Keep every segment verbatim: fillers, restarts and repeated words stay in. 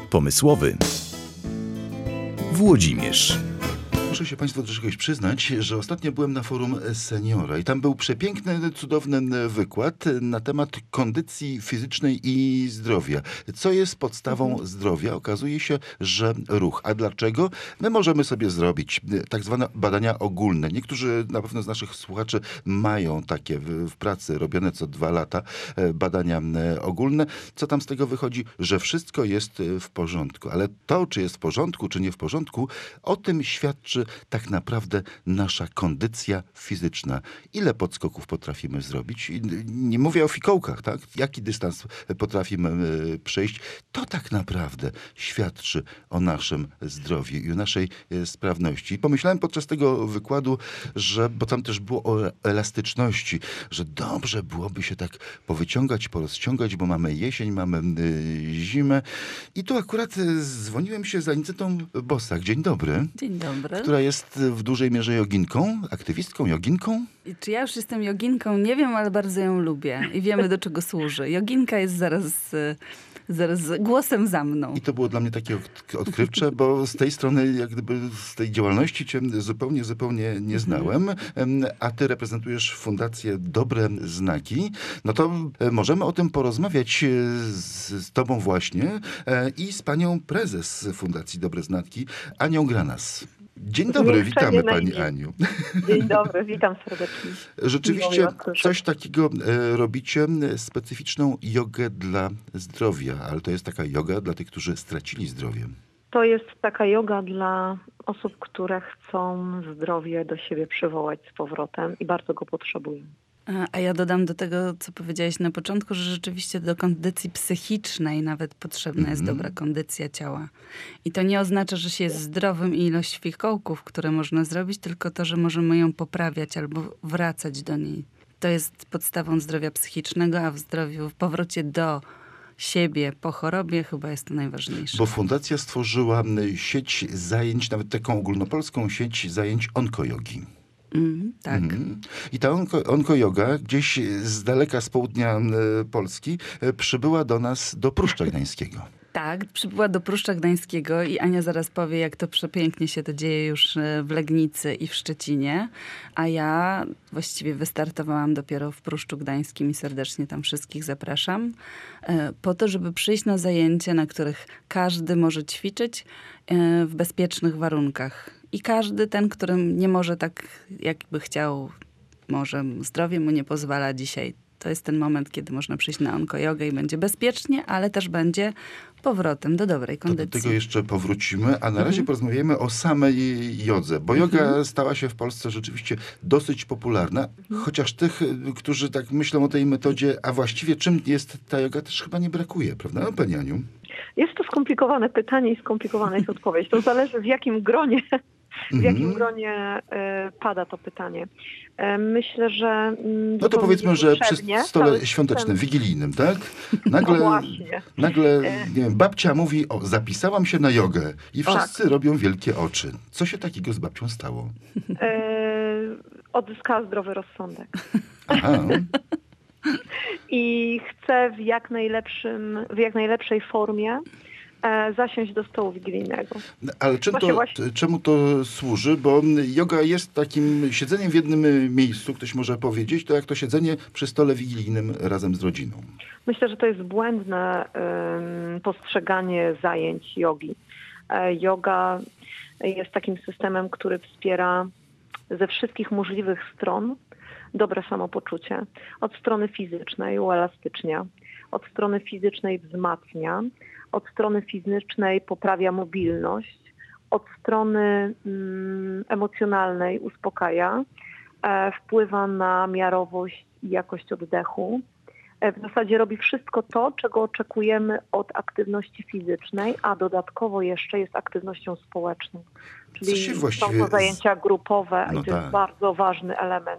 pomysłowy. Włodzimierz. Muszę się Państwu do czegoś przyznać, że ostatnio byłem na forum seniora i tam był przepiękny, cudowny wykład na temat kondycji fizycznej i zdrowia. Co jest podstawą mhm. zdrowia? Okazuje się, że ruch. A dlaczego? My możemy sobie zrobić tak zwane badania ogólne. Niektórzy na pewno z naszych słuchaczy mają takie w, w pracy robione co dwa lata badania ogólne. Co tam z tego wychodzi? Że wszystko jest w porządku. Ale to, czy jest w porządku, czy nie w porządku, o tym świadczy tak naprawdę nasza kondycja fizyczna. Ile podskoków potrafimy zrobić? Nie mówię o fikołkach, tak? Jaki dystans potrafimy przejść? To tak naprawdę świadczy o naszym zdrowiu i o naszej sprawności. I pomyślałem podczas tego wykładu, że, bo tam też było o elastyczności, że dobrze byłoby się tak powyciągać, porozciągać, bo mamy jesień, mamy zimę. I tu akurat dzwoniłem się z Anicytą Bosak. Dzień dobry. Dzień dobry. Która jest w dużej mierze joginką, aktywistką, joginką. I czy ja już jestem joginką? Nie wiem, ale bardzo ją lubię i wiemy, do czego służy. Joginka jest zaraz, zaraz głosem za mną. I to było dla mnie takie odkrywcze, bo z tej strony, jak gdyby z tej działalności cię zupełnie, zupełnie nie znałem. A ty reprezentujesz Fundację Dobre Znaki. No to możemy o tym porozmawiać z, z tobą właśnie i z panią prezes Fundacji Dobre Znaki, Anią Granas. Dzień dobry, witamy Pani Aniu. Dzień dobry, witam serdecznie. Rzeczywiście coś takiego e, robicie, specyficzną jogę dla zdrowia, ale to jest taka joga dla tych, którzy stracili zdrowie. To jest taka joga dla osób, które chcą zdrowie do siebie przywołać z powrotem i bardzo go potrzebują. A ja dodam do tego, co powiedziałeś na początku, że rzeczywiście do kondycji psychicznej nawet potrzebna mm-hmm. jest dobra kondycja ciała. I to nie oznacza, że się jest zdrowym i ilość fikołków, które można zrobić, tylko to, że możemy ją poprawiać albo wracać do niej. To jest podstawą zdrowia psychicznego, a w zdrowiu, w powrocie do siebie po chorobie chyba jest to najważniejsze. Bo fundacja stworzyła sieć zajęć, nawet taką ogólnopolską sieć zajęć onkojogi. Mm, tak. Mm. I ta onko, onkojoga gdzieś z daleka, z południa Polski przybyła do nas, do Pruszcza Gdańskiego. Tak, przybyła do Pruszcza Gdańskiego i Ania zaraz powie, jak to przepięknie się to dzieje już w Legnicy i w Szczecinie. A ja właściwie wystartowałam dopiero w Pruszczu Gdańskim i serdecznie tam wszystkich zapraszam. Po to, żeby przyjść na zajęcia, na których każdy może ćwiczyć w bezpiecznych warunkach. I każdy ten, którym nie może tak, jakby chciał, może zdrowie mu nie pozwala dzisiaj. To jest ten moment, kiedy można przyjść na onkojogę i będzie bezpiecznie, ale też będzie powrotem do dobrej kondycji. To do tego jeszcze powrócimy, a na razie mhm. porozmawiamy o samej jodze, bo joga mhm. stała się w Polsce rzeczywiście dosyć popularna, mhm. chociaż tych, którzy tak myślą o tej metodzie, a właściwie czym jest ta joga, też chyba nie brakuje, prawda, no, Pani Aniu? Jest to skomplikowane pytanie i skomplikowana jest odpowiedź. To zależy w jakim gronie, w jakim gronie y, pada to pytanie. Y, myślę, że... Y, no to powiedzmy, że przy stole świątecznym, ten... wigilijnym, tak? Nagle, no nagle nie wiem, babcia mówi, o, zapisałam się na jogę i wszyscy tak. robią wielkie oczy. Co się takiego z babcią stało? Y, odzyskała zdrowy rozsądek. Aha. I chcę w jak najlepszym, w jak najlepszej formie e, zasiąść do stołu wigilijnego. Ale czym to, właśnie... czemu to służy? Bo joga jest takim siedzeniem w jednym miejscu, ktoś może powiedzieć, to jak to siedzenie przy stole wigilijnym razem z rodziną. Myślę, że to jest błędne um, postrzeganie zajęć jogi. E, joga jest takim systemem, który wspiera ze wszystkich możliwych stron dobre samopoczucie. Od strony fizycznej uelastycznia, od strony fizycznej wzmacnia, od strony fizycznej poprawia mobilność, od strony mm, emocjonalnej uspokaja, e, wpływa na miarowość i jakość oddechu. E, w zasadzie robi wszystko to, czego oczekujemy od aktywności fizycznej, a dodatkowo jeszcze jest aktywnością społeczną. Czyli się właściwie... są to zajęcia grupowe, no i to tak. jest bardzo ważny element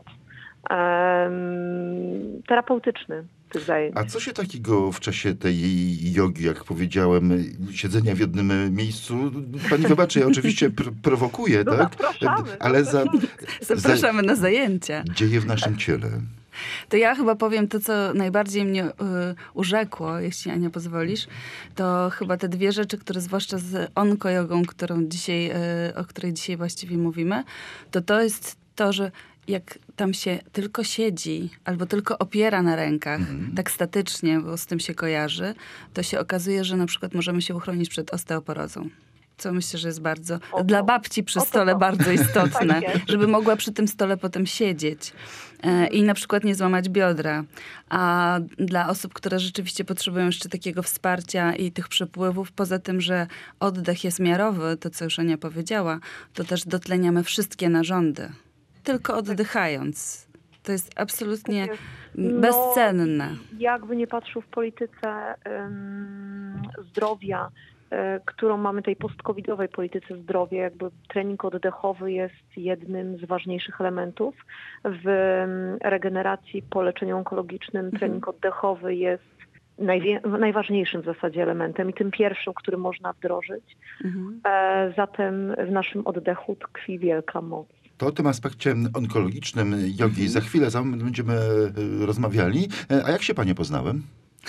Um, terapeutyczny tych zajęć. A co się takiego w czasie tej jogi, jak powiedziałem, siedzenia w jednym miejscu, pani wybaczy, ja oczywiście pr- prowokuję, no tak? Zapraszamy. Ale za, zapraszamy za, na zajęcia. Dzieje w naszym ciele. To ja chyba powiem to, co najbardziej mnie y, urzekło, jeśli Ania pozwolisz, to chyba te dwie rzeczy, które zwłaszcza z onkojogą, którą dzisiaj, y, o której dzisiaj właściwie mówimy, to to jest to, że jak tam się tylko siedzi albo tylko opiera na rękach, mm. tak statycznie, bo z tym się kojarzy, to się okazuje, że na przykład możemy się uchronić przed osteoporozą. Co myślę, że jest bardzo, Oto. dla babci przy Oto stole to. bardzo istotne, Tak jest. żeby mogła przy tym stole potem siedzieć e, i na przykład nie złamać biodra. A dla osób, które rzeczywiście potrzebują jeszcze takiego wsparcia i tych przepływów, poza tym, że oddech jest miarowy, to co już Ania powiedziała, to też dotleniamy wszystkie narządy. Tylko oddychając. To jest absolutnie No, bezcenne. Jakby nie patrzył w polityce ym, zdrowia, y, którą mamy tej post-covidowej polityce zdrowia, jakby trening oddechowy jest jednym z ważniejszych elementów. W ym, regeneracji po leczeniu onkologicznym Mhm. trening oddechowy jest najwie- najważniejszym w zasadzie elementem i tym pierwszym, który można wdrożyć. Mhm. E, zatem w naszym oddechu tkwi wielka moc. To o tym aspekcie onkologicznym jogi za chwilę za moment będziemy e, rozmawiali. E, A jak się panie poznałem?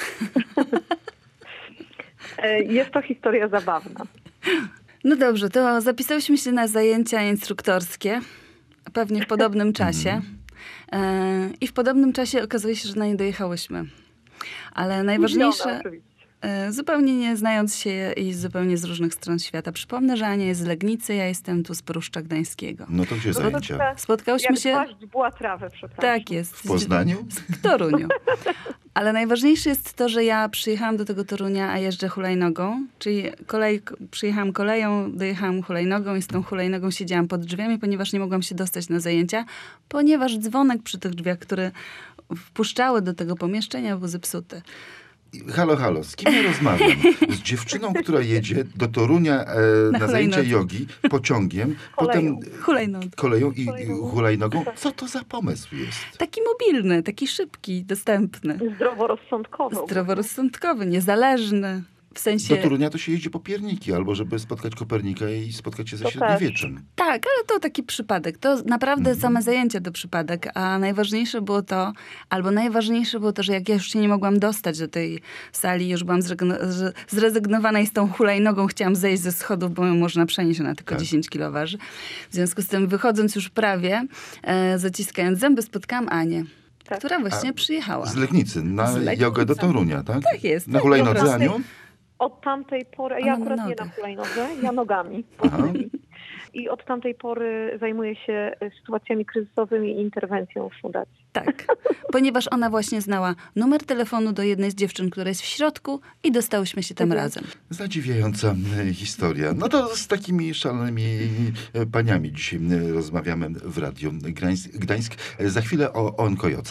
E, jest to historia zabawna. No dobrze, to zapisałyśmy się na zajęcia instruktorskie, pewnie w podobnym czasie. E, I w podobnym czasie okazuje się, że na nie dojechałyśmy. Ale najważniejsze, Miliona, oczywiście. e, zupełnie nie znając się i zupełnie z różnych stron świata. Przypomnę, że Ania jest z Legnicy, ja jestem tu z Pruszcza Gdańskiego. No to gdzie No to zajęcia? tak, Spotkałyśmy jak się... paść była trawę, przepraszam. Tak jest. W Poznaniu? W Toruniu. Ale najważniejsze jest to, że ja przyjechałam do tego Torunia, a jeżdżę hulajnogą. Czyli kolej, przyjechałam koleją, dojechałam hulajnogą i z tą hulajnogą siedziałam pod drzwiami, ponieważ nie mogłam się dostać na zajęcia, ponieważ dzwonek przy tych drzwiach, które wpuszczały do tego pomieszczenia, był zepsuty. Halo, halo, z kim ja rozmawiam? Z dziewczyną, która jedzie do Torunia e, na, Na zajęcia hulajnodze. jogi, pociągiem, Koleją. potem Hulajnogą. koleją i Hulajnogą. hulajnogą. Co to za pomysł jest? Taki mobilny, taki szybki, dostępny. Zdroworozsądkowy. Zdroworozsądkowy, niezależny. W sensie... Do Torunia to się jeździ po pierniki, albo żeby spotkać Kopernika i spotkać się ze To średniowieczem. Tak, ale to taki przypadek. To naprawdę same zajęcia to przypadek, a najważniejsze było to, albo najważniejsze było to, że jak ja już się nie mogłam dostać do tej sali, już byłam zregno- z- zrezygnowana i z tą hulajnogą chciałam zejść ze schodów, bo ją można przenieść, ona tylko Tak. dziesięć kilo waży. W związku z tym wychodząc już prawie, e, zaciskając zęby, spotkałam Anię, Tak. która właśnie przyjechała. Z Legnicy na Z Legnicy. jogę do Torunia, tak? Tak jest. Na Tak, hulajnodze, dobra. Aniu? Od tamtej pory, Ona ja na akurat nie na nogach. hulajnodze, ja nogami. Aha. I od tamtej pory zajmuję się sytuacjami kryzysowymi i interwencją w fundacji. Tak, ponieważ ona właśnie znała numer telefonu do jednej z dziewczyn, która jest w środku i dostałyśmy się tam Mhm. razem. Zadziwiająca e, historia. No to z takimi szalonymi e, paniami dzisiaj e, rozmawiamy w Radiu Gdańsk. Gdańsk. E, Za chwilę o onkojodze.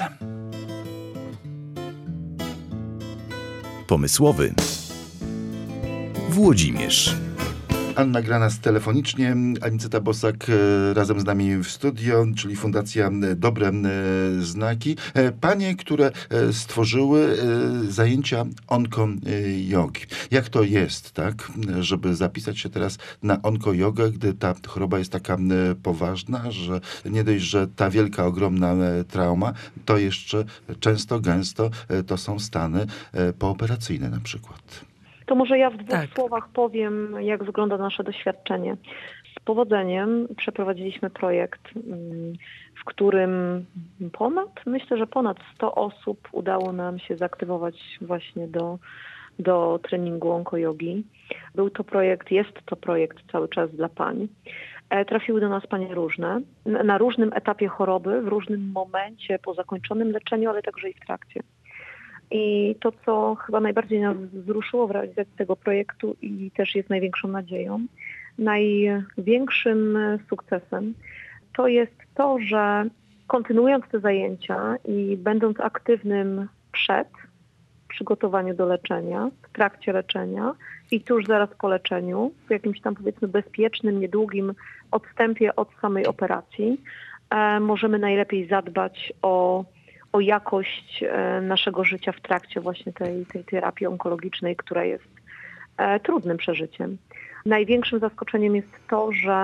Pomysłowy Włodzimierz. Anna Granas telefonicznie, Anicyta Bosak e, razem z nami w studio, czyli Fundacja e, Dobre e, Znaki. E, Panie, które e, stworzyły e, zajęcia onko-jogi. Jak to jest, tak, żeby zapisać się teraz na onko-jogę, gdy ta choroba jest taka e, poważna, że nie dość, że ta wielka, ogromna e, trauma, to jeszcze często, gęsto e, to są stany e, pooperacyjne na przykład. To może ja w dwóch Tak. słowach powiem, jak wygląda nasze doświadczenie. Z powodzeniem przeprowadziliśmy projekt, mm, w którym ponad, myślę, że ponad sto osób udało nam się zaaktywować właśnie do, do treningu onkojogi. Był to projekt, jest to projekt cały czas dla pań. E, Trafiły do nas panie różne, n- na różnym etapie choroby, w różnym momencie po zakończonym leczeniu, ale także i w trakcie. I to, co chyba najbardziej nas wzruszyło w realizacji tego projektu i też jest największą nadzieją, największym sukcesem, to jest to, że kontynuując te zajęcia i będąc aktywnym przed przygotowaniu do leczenia, w trakcie leczenia i tuż zaraz po leczeniu, w jakimś tam powiedzmy bezpiecznym, niedługim odstępie od samej operacji, e, możemy najlepiej zadbać o o jakość e, naszego życia w trakcie właśnie tej, tej terapii onkologicznej, która jest e, trudnym przeżyciem. Największym zaskoczeniem jest to, że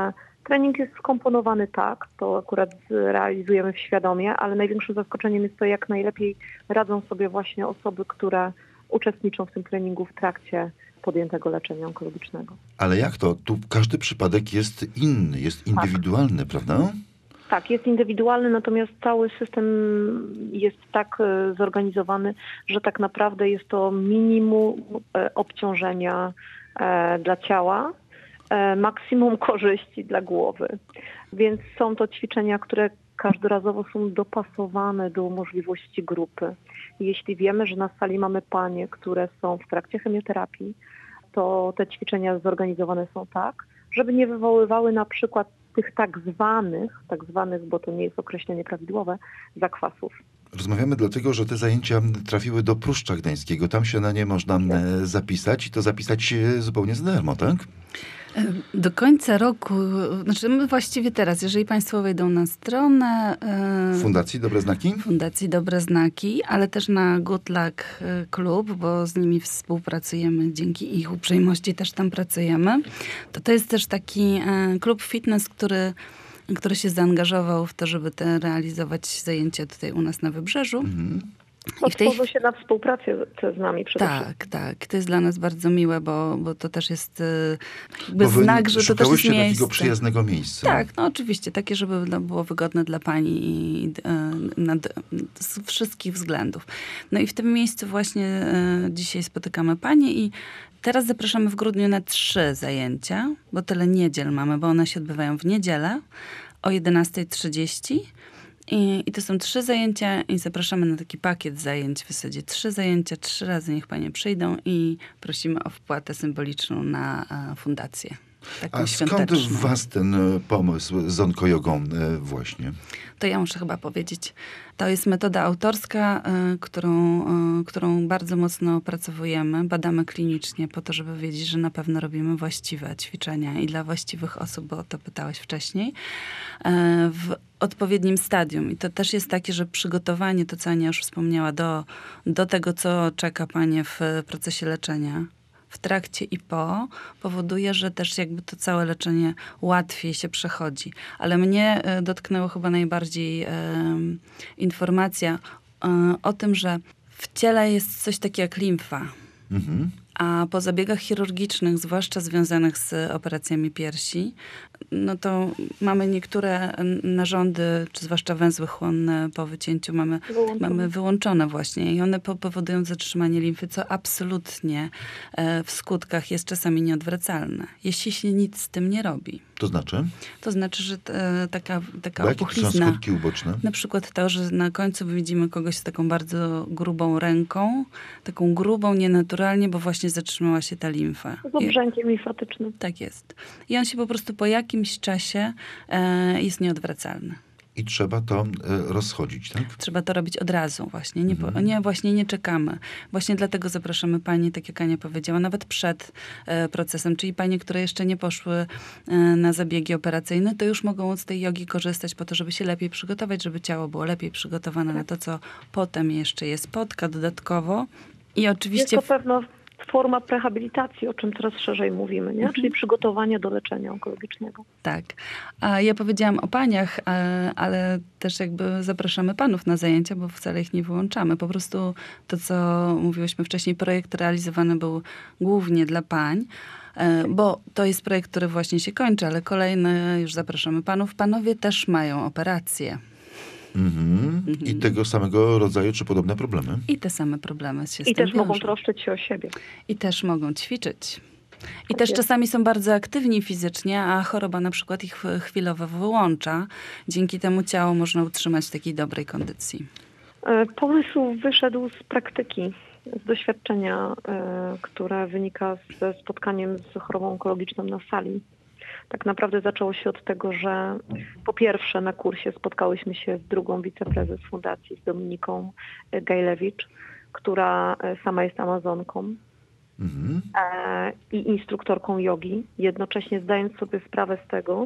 Trening jest skomponowany tak, to akurat realizujemy świadomie, ale największym zaskoczeniem jest to, jak najlepiej radzą sobie właśnie osoby, które uczestniczą w tym treningu w trakcie podjętego leczenia onkologicznego. Ale jak to? Tu każdy przypadek jest inny, jest indywidualny, tak. Prawda? Tak, jest indywidualny, natomiast cały system jest tak e, zorganizowany, że tak naprawdę jest to minimum e, obciążenia e, dla ciała, e, maksimum korzyści dla głowy. Więc są to ćwiczenia, które każdorazowo są dopasowane do możliwości grupy. Jeśli wiemy, że na sali mamy panie, które są w trakcie chemioterapii, to te ćwiczenia zorganizowane są tak, żeby nie wywoływały na przykład tych tak zwanych, tak zwanych, bo to nie jest określenie prawidłowe, zakwasów. Rozmawiamy dlatego, że te zajęcia trafiły do Pruszcza Gdańskiego. Tam się na nie można tak. zapisać i to zapisać zupełnie za darmo, tak? Do końca roku, znaczy my właściwie teraz, jeżeli Państwo wejdą na stronę Fundacji Dobre Znaki? Fundacji Dobre Znaki, ale też na Good Luck Club, bo z nimi współpracujemy, dzięki ich uprzejmości też tam pracujemy. To to jest też taki klub fitness, który, który się zaangażował w to, żeby te realizować zajęcia tutaj u nas na Wybrzeżu. Mhm. Otworzył tej... się na współpracę z nami przede wszystkim. Tak, tak. To jest dla nas bardzo miłe, bo, bo to też jest jakby znak, że to też jest miejsce. Takiego przyjaznego miejsca. Tak, no oczywiście. Takie, żeby no, było wygodne dla pani i, y, na, z wszystkich względów. No i w tym miejscu właśnie y, dzisiaj spotykamy panie i teraz zapraszamy w grudniu na trzy zajęcia, bo tyle niedziel mamy, bo one się odbywają w niedzielę o jedenasta trzydzieści. I, I to są trzy zajęcia i zapraszamy na taki pakiet zajęć. W zasadzie trzy zajęcia, trzy razy niech panie przyjdą i prosimy o wpłatę symboliczną na a, fundację. Taką A skąd w was ten pomysł z onkojogą właśnie? To ja muszę chyba powiedzieć. To jest metoda autorska, y, którą, y, którą bardzo mocno opracowujemy. Badamy klinicznie po to, żeby wiedzieć, że na pewno robimy właściwe ćwiczenia i dla właściwych osób, bo o to pytałeś wcześniej, y, w odpowiednim stadium. I to też jest takie, że przygotowanie, to co Ania już wspomniała, do, do tego, co czeka panie w procesie leczenia, w trakcie i po, powoduje, że też jakby to całe leczenie łatwiej się przechodzi. Ale mnie dotknęło chyba najbardziej e, informacja e, o tym, że w ciele jest coś takiego jak limfa. Mhm. A po zabiegach chirurgicznych, zwłaszcza związanych z operacjami piersi, no to mamy niektóre narządy, czy zwłaszcza węzły chłonne po wycięciu mamy wyłączone, mamy wyłączone właśnie i one powodują zatrzymanie limfy, co absolutnie w skutkach jest czasami nieodwracalne, jeśli się nic z tym nie robi. To znaczy? To znaczy, że t, taka, taka Bo opuchlizna. Jakie są skutki uboczne? Na przykład to, że na końcu widzimy kogoś z taką bardzo grubą ręką, taką grubą nienaturalnie, bo właśnie zatrzymała się ta limfa. Z obrzękiem limfatycznym. Tak jest. I on się po prostu po jakimś czasie e, jest nieodwracalny. I trzeba to e, rozchodzić, tak? Trzeba to robić od razu właśnie. Nie, Mhm. nie, właśnie nie czekamy. Właśnie dlatego zapraszamy panie, tak jak Ania powiedziała, nawet przed e, procesem. Czyli panie, które jeszcze nie poszły e, na zabiegi operacyjne, to już mogą z tej jogi korzystać po to, żeby się lepiej przygotować, żeby ciało było lepiej przygotowane na to, co potem jeszcze jest spotka dodatkowo. I oczywiście... Jest to pewna forma prehabilitacji, o czym coraz szerzej mówimy, nie? Mhm. Czyli przygotowanie do leczenia onkologicznego. Tak. A ja powiedziałam o paniach, ale też jakby zapraszamy panów na zajęcia, bo wcale ich nie wyłączamy. Po prostu to, co mówiłyśmy wcześniej, projekt realizowany był głównie dla pań, bo to jest projekt, który właśnie się kończy, ale kolejny już zapraszamy panów. Panowie też mają operacje. Mhm. Mhm. I tego samego rodzaju, czy podobne problemy? I te same problemy się I z tym też wiążą. mogą troszczyć się o siebie. I też mogą ćwiczyć. I Tak też jest. czasami są bardzo aktywni fizycznie, a choroba na przykład ich chwilowo wyłącza. Dzięki temu ciało można utrzymać w takiej dobrej kondycji. Pomysł wyszedł z praktyki, z doświadczenia, które wynika ze spotkaniem z chorobą onkologiczną na sali. Tak naprawdę zaczęło się od tego, że po pierwsze na kursie spotkałyśmy się z drugą wiceprezes fundacji, z Dominiką Gajlewicz, która sama jest Amazonką mhm. i instruktorką jogi, jednocześnie zdając sobie sprawę z tego,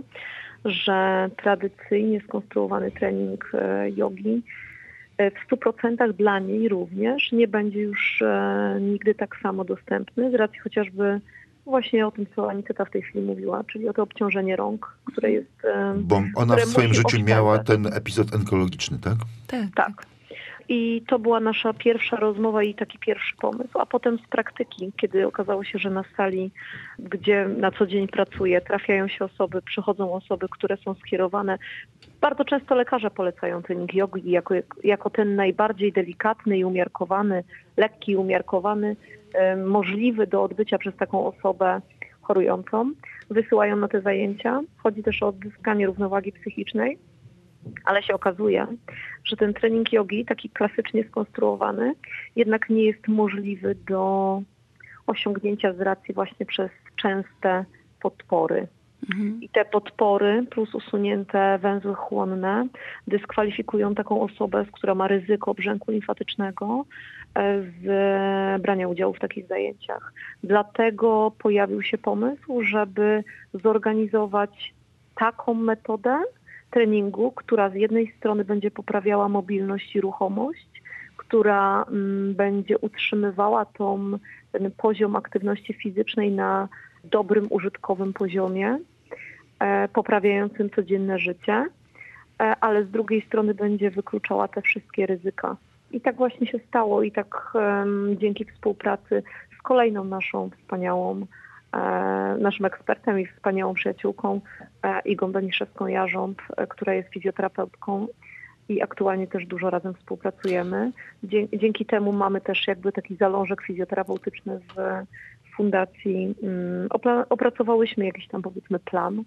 że tradycyjnie skonstruowany trening jogi w stu procentach dla niej również nie będzie już nigdy tak samo dostępny z racji chociażby Właśnie o tym, co Anicyta w tej chwili mówiła, czyli o to obciążenie rąk, które jest... Bo ona w które swoim musi życiu miała oszczędzać. ten epizod onkologiczny, tak? Tak. Tak. I to była nasza pierwsza rozmowa i taki pierwszy pomysł. A potem z praktyki, kiedy okazało się, że na sali, gdzie na co dzień pracuję, trafiają się osoby, przychodzą osoby, które są skierowane. Bardzo często lekarze polecają trening jogi jako, jako ten najbardziej delikatny i umiarkowany, lekki i umiarkowany, e, możliwy do odbycia przez taką osobę chorującą. Wysyłają na te zajęcia. Chodzi też o odzyskanie równowagi psychicznej. Ale się okazuje, że ten trening jogi, taki klasycznie skonstruowany, jednak nie jest możliwy do osiągnięcia z racji właśnie przez częste podpory. Mhm. I te podpory plus usunięte węzły chłonne dyskwalifikują taką osobę, która ma ryzyko brzęku limfatycznego, z brania udziału w takich zajęciach. Dlatego pojawił się pomysł, żeby zorganizować taką metodę treningu, która z jednej strony będzie poprawiała mobilność i ruchomość, która m, będzie utrzymywała tą, ten poziom aktywności fizycznej na dobrym, użytkowym poziomie, e, poprawiającym codzienne życie, e, ale z drugiej strony będzie wykluczała te wszystkie ryzyka. I tak właśnie się stało i tak e, dzięki współpracy z kolejną naszą wspaniałą naszym ekspertem i wspaniałą przyjaciółką Igą Beniszewską-Jarząb, która jest fizjoterapeutką i aktualnie też dużo razem współpracujemy. Dzięki temu mamy też jakby taki zalążek fizjoterapeutyczny w fundacji. Opracowałyśmy jakiś tam powiedzmy plan.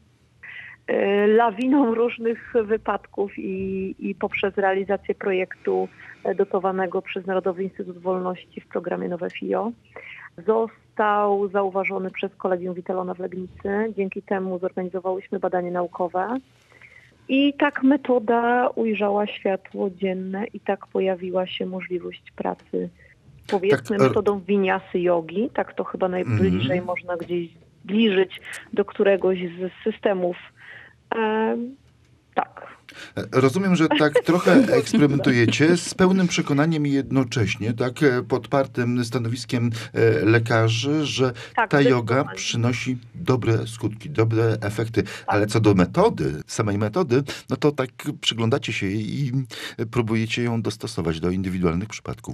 Lawiną różnych wypadków i, i poprzez realizację projektu dotowanego przez Narodowy Instytut Wolności w programie Nowe F I O został zauważony przez Kolegium Witelona w Legnicy. Dzięki temu zorganizowałyśmy badanie naukowe i tak metoda ujrzała światło dzienne i tak pojawiła się możliwość pracy, powiedzmy, tak, metodą winiasy jogi. Tak to chyba najbliżej mm. można gdzieś zbliżyć do któregoś z systemów. E, tak. Rozumiem, że tak trochę eksperymentujecie z pełnym przekonaniem i jednocześnie, tak, podpartym stanowiskiem lekarzy, że tak, ta joga przynosi dobre skutki, dobre efekty. Tak. Ale co do metody, samej metody, no to tak przyglądacie się jej i próbujecie ją dostosować do indywidualnych przypadków.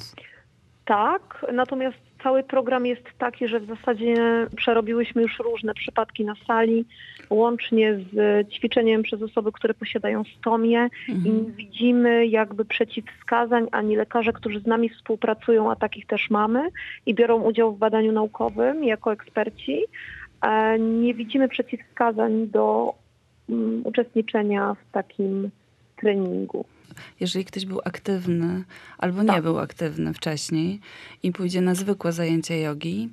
Tak, natomiast cały program jest taki, że w zasadzie przerobiłyśmy już różne przypadki na sali, łącznie z ćwiczeniem przez osoby, które posiadają stomię mhm. i nie widzimy jakby przeciwwskazań, ani lekarze, którzy z nami współpracują, a takich też mamy i biorą udział w badaniu naukowym jako eksperci, nie widzimy przeciwwskazań do um, uczestniczenia w takim treningu. Jeżeli ktoś był aktywny albo nie tak. był aktywny wcześniej i pójdzie na zwykłe zajęcia jogi,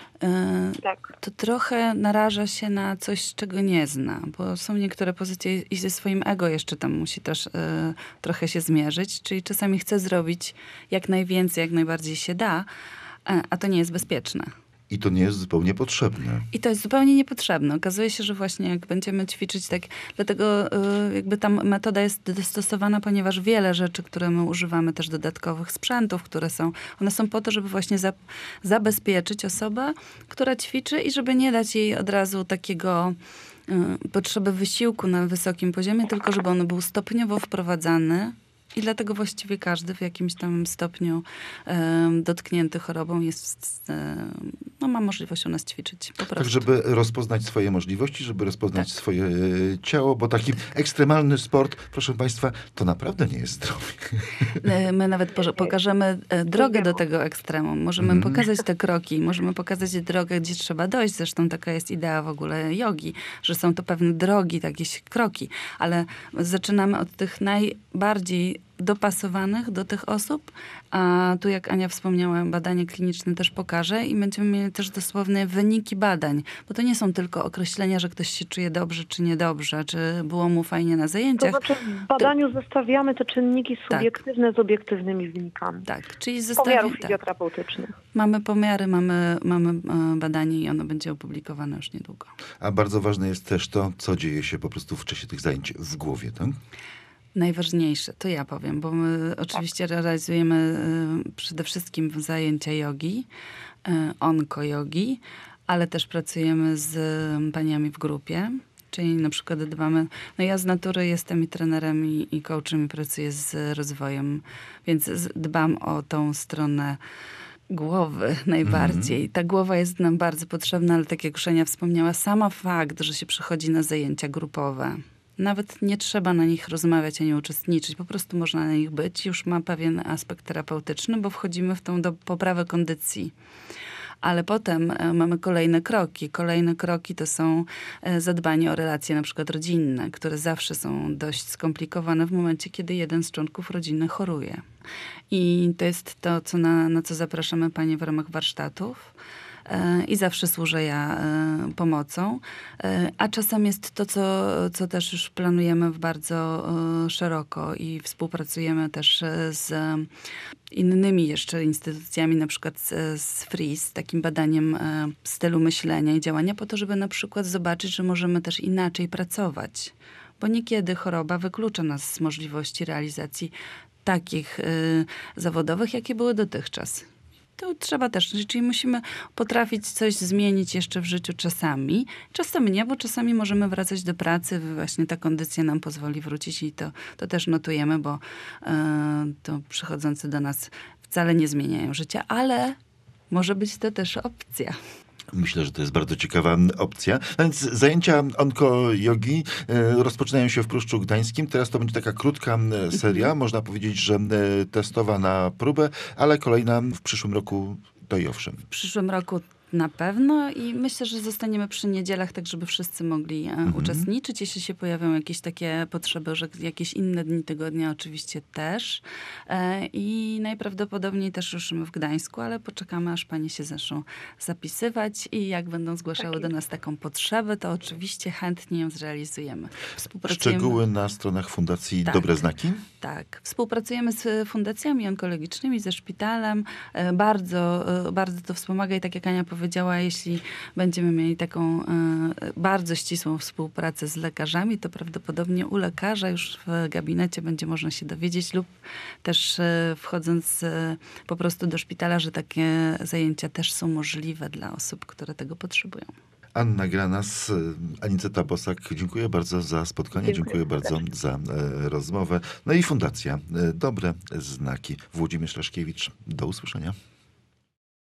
tak. to trochę naraża się na coś, czego nie zna, bo są niektóre pozycje i ze swoim ego jeszcze tam musi też y, trochę się zmierzyć, czyli czasami chce zrobić jak najwięcej, jak najbardziej się da, a to nie jest bezpieczne. I to nie jest zupełnie potrzebne. I to jest zupełnie niepotrzebne. Okazuje się, że właśnie jak będziemy ćwiczyć tak, dlatego jakby ta metoda jest dostosowana, ponieważ wiele rzeczy, które my używamy, też dodatkowych sprzętów, które są, one są po to, żeby właśnie za, zabezpieczyć osobę, która ćwiczy i żeby nie dać jej od razu takiego y, potrzeby wysiłku na wysokim poziomie, tylko żeby on był stopniowo wprowadzany. I dlatego właściwie każdy w jakimś tam stopniu e, dotknięty chorobą jest, e, no, ma możliwość u nas ćwiczyć. Po prostu. Tak, żeby rozpoznać swoje możliwości, żeby rozpoznać tak. swoje ciało, bo taki ekstremalny sport, proszę Państwa, to naprawdę nie jest zdrowie. My nawet po, pokażemy drogę do tego ekstremum. Możemy mm. pokazać te kroki, możemy pokazać drogę, gdzie trzeba dojść. Zresztą taka jest idea w ogóle jogi, że są to pewne drogi, jakieś kroki. Ale zaczynamy od tych najbardziej dopasowanych do tych osób, a tu jak Ania wspomniała, badanie kliniczne też pokaże i będziemy mieli też dosłowne wyniki badań, bo to nie są tylko określenia, że ktoś się czuje dobrze czy niedobrze, czy było mu fajnie na zajęciach. To znaczy w badaniu to... zestawiamy te czynniki subiektywne tak. z obiektywnymi wynikami. Tak, czyli zestawi... pomiarów tak. fizjoterapeutycznych. Mamy pomiary, mamy, mamy badanie i ono będzie opublikowane już niedługo. A bardzo ważne jest też to, co dzieje się po prostu w czasie tych zajęć w głowie, tak? Najważniejsze, to ja powiem, bo my oczywiście realizujemy y, przede wszystkim zajęcia jogi, y, onko-jogi, ale też pracujemy z paniami w grupie. Czyli na przykład dbamy, no ja z natury jestem i trenerem, i, i coachem, i pracuję z rozwojem, więc z, dbam o tą stronę głowy najbardziej. Mm. Ta głowa jest nam bardzo potrzebna, ale tak jak już Ania wspomniała, sama fakt, że się przychodzi na zajęcia grupowe, nawet nie trzeba na nich rozmawiać ani uczestniczyć, po prostu można na nich być, już ma pewien aspekt terapeutyczny, bo wchodzimy w tą do poprawę kondycji. Ale potem mamy kolejne kroki. Kolejne kroki to są zadbanie o relacje na przykład rodzinne, które zawsze są dość skomplikowane w momencie, kiedy jeden z członków rodziny choruje. I to jest to, co na, na co zapraszamy panie w ramach warsztatów. I zawsze służę ja pomocą. A czasem jest to, co, co też już planujemy bardzo szeroko i współpracujemy też z innymi jeszcze instytucjami, na przykład z, z Freeze, takim badaniem stylu myślenia i działania, po to, żeby na przykład zobaczyć, że możemy też inaczej pracować. Bo niekiedy choroba wyklucza nas z możliwości realizacji takich y, zawodowych, jakie były dotychczas. To trzeba też, czyli musimy potrafić coś zmienić jeszcze w życiu czasami. Czasem nie, bo czasami możemy wracać do pracy, właśnie ta kondycja nam pozwoli wrócić i to, to też notujemy, bo y, to przychodzący do nas wcale nie zmieniają życia, ale może być to też opcja. Myślę, że to jest bardzo ciekawa opcja. A więc zajęcia onko-jogi e, rozpoczynają się w Pruszczu Gdańskim. Teraz to będzie taka krótka seria, mhm. można powiedzieć, że e, testowa na próbę, ale kolejna w przyszłym roku to i owszem. W przyszłym roku na pewno i myślę, że zostaniemy przy niedzielach, tak żeby wszyscy mogli mhm. uczestniczyć. Jeśli się pojawią jakieś takie potrzeby, że jakieś inne dni tygodnia oczywiście też. E, I najprawdopodobniej też ruszymy w Gdańsku, ale poczekamy, aż panie się zaczną zapisywać i jak będą zgłaszały tak do nas taką potrzebę, to oczywiście chętnie ją zrealizujemy. Szczegóły na stronach Fundacji tak. Dobre Znaki? Tak. Współpracujemy z fundacjami onkologicznymi, ze szpitalem. E, bardzo, e, bardzo to wspomaga i tak jak Ania powiedziała, jeśli będziemy mieli taką y, bardzo ścisłą współpracę z lekarzami, to prawdopodobnie u lekarza już w gabinecie będzie można się dowiedzieć lub też y, wchodząc y, po prostu do szpitala, że takie zajęcia też są możliwe dla osób, które tego potrzebują. Anna Granas, Aniceta Bosak, dziękuję bardzo za spotkanie, dziękuję, dziękuję bardzo za e, rozmowę. No i Fundacja e, Dobre Znaki. Włodzimierz Raszkiewicz, do usłyszenia.